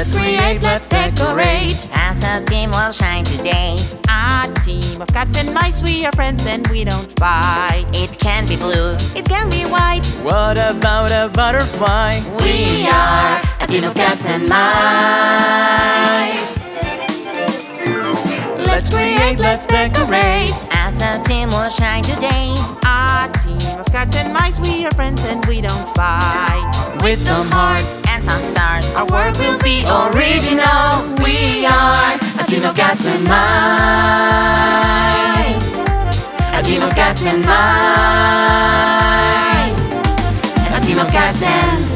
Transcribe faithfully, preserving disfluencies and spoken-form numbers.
Let's create, let's decorate. As a team we'll shine today. A team of cats and mice, we are friends and we don't fight. It can be blue, It can be white. What about a butterfly? We are a team of cats and mice. Let's create, let's decorate. as a team we'll shine today. A team of cats and mice, we are friends and we don't fight. With some hearts And some stars, our work will be original. We are a team of cats and mice. A team of cats and mice. A team of cats and